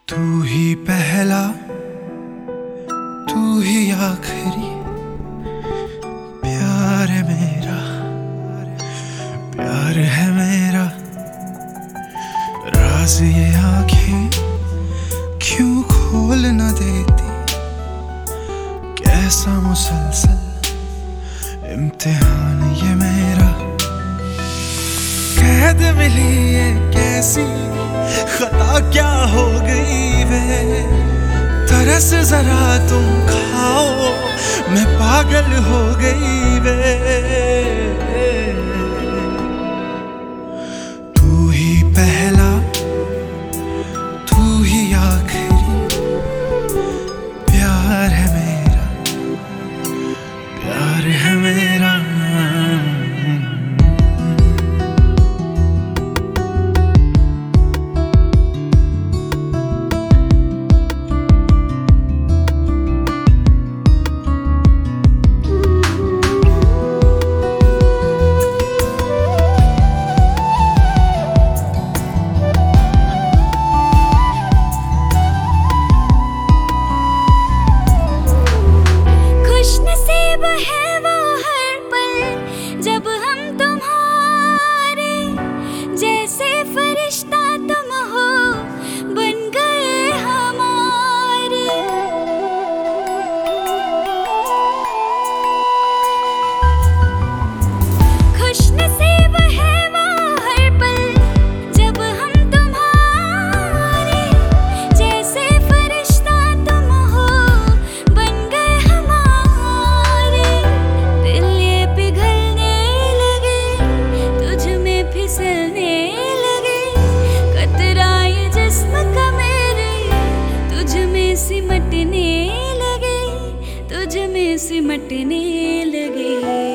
तू ही पहला, तू ही आखिरी, प्यार है मेरा, प्यार है मेरा। राज ये आंखें क्यों खोल न देती, कैसा मुसलसल इम्तिहान ये मेरा। कैद मिली ये कैसी खता क्या हो गई वे, तरस जरा तुम खाओ मैं पागल हो गई वे। तू ही पहला, तू ही आखिरी, प्यार है मेरा, प्यार है मेरा। है वो हर पल जब हम तुम्हारे जैसे फरिश्ता तुम हो बन गए हमारे। खुशनसीब है वो हर पल जब हम तुम्हारे जैसे फरिश्ता तुम हो बन गए हमारे। दिल ये पिघलने लगे, तुझ में फिसलने लगे, कतरा ये जिस्म का मेरे तुझ में सिमटने लगे, तुझ में सिमटने लगे।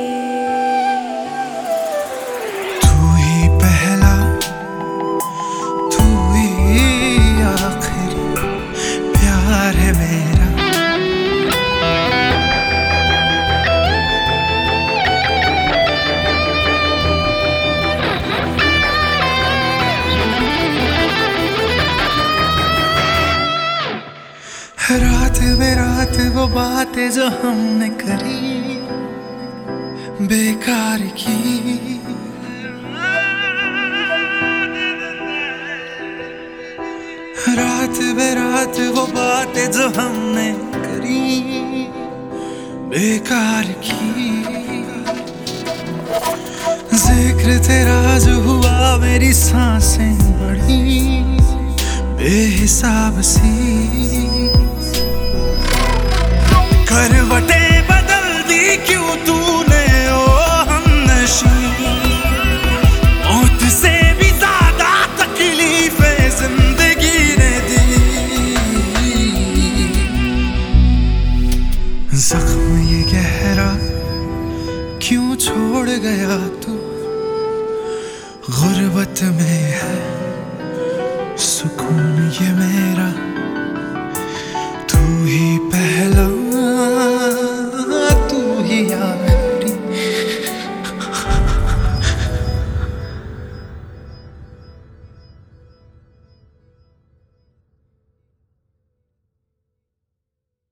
तू ही पहला, तू ही आखिरी, प्यार है मेरा। रात बेरात वो बातें जो हमने करी बेकार की, रात बेरात वो बातें जो हमने करी बेकार की। जिक्र तेरा जो हुआ मेरी सांसें बढ़ी बेहिसाब सी, करवटें बदल दी क्यों तूने ओ हमनशी, मौत से भी ज्यादा तकलीफें जिंदगी ने दी। जख्म ये गहरा क्यों छोड़ गया तू, गुर्बत में है सुकून ये मेरा। तू ही पहला,